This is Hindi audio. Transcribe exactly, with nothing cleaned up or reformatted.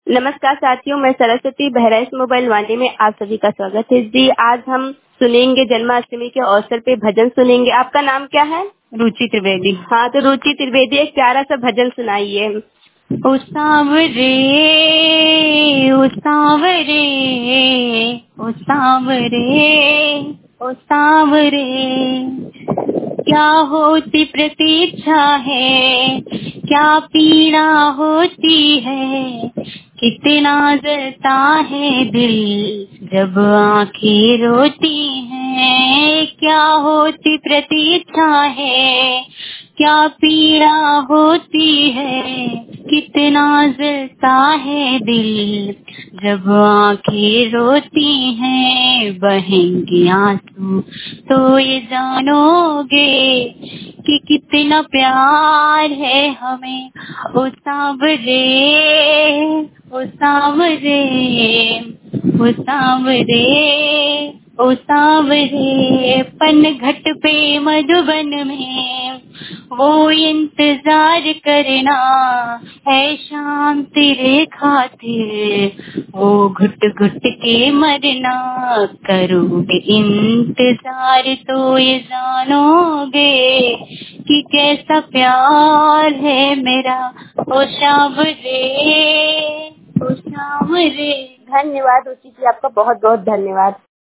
नमस्कार साथियों, मैं सरस्वती बहराइच मोबाइल वाणी में आप सभी का स्वागत है जी। आज हम सुनेंगे जन्माष्टमी के अवसर पे भजन सुनेंगे। आपका नाम क्या है? रुचि त्रिवेदी। हाँ, तो रुचि त्रिवेदी एक प्यारा सा भजन सुनाइए। ओ सांवरे ओ सांवरे ओ सांवरे ओ सांवरे, क्या होती प्रतीक्षा है, क्या पीड़ा होती है, कितना जलता है दिल जब आंखें रोती हैं। क्या होती प्रतीक्षा है, क्या पीड़ा होती है, कितना जलता है दिल जब आंखें रोती हैं। बहेंगे आंसू तो ये जानोगे कि कितना प्यार है हमें। ओ सांवरे ओ सांवरे ओ सांवरे ओ सांवरे, पनघट पे मधुबन में वो इंतजार करना है शाम तेरे खातिर, वो घुट घुट के मरना। करोगे इंतजार तो ये जानोगे कि कैसा प्यार है मेरा। ओ सांवरे ओ सांवरे। धन्यवाद रुचि जी, आपका बहुत बहुत धन्यवाद।